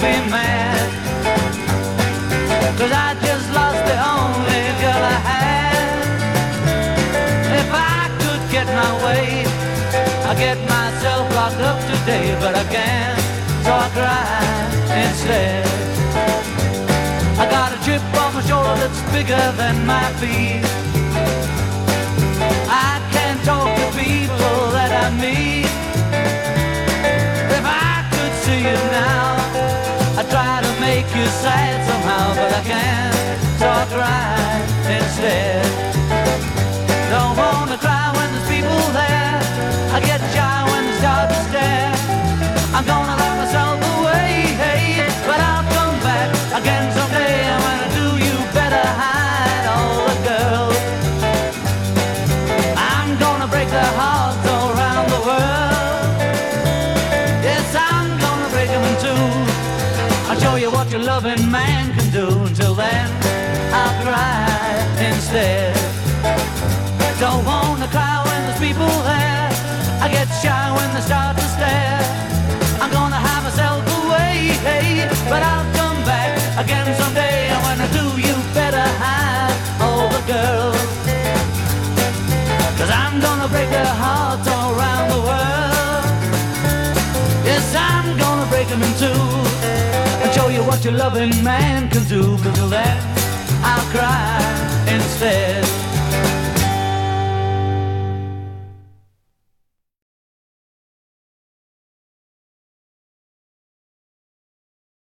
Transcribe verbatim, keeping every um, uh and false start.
be mad, 'cause I just lost the only girl I had. If I could get my way, I'd get myself locked up today, but I can't, so I cry instead. I got a chip on my shoulder that's bigger than my feet. I can't talk to people that I meet. If I could see you now, I try to make you sad somehow, but I can't, so I cry instead. Don't wanna cry when there's people there, I get shy when they start to stare. I'm gonna lock myself away, hey, but I'll come back again someday. And when I do, you better hide all the girls. I'm gonna break their hearts all around the world. Yes, I'm gonna break them in two. I'll show you what your loving man can do. Until then, I'll cry instead. Don't wanna cry when there's people there, I get shy when they start to stare. I'm gonna have myself away, hey, but I'll come back again someday. And when I do, you better hide all the girls, 'cause I'm gonna break their hearts all around the world. Yes, I'm gonna break them in two and show you what your loving man can do. 'Cause till then, I'll cry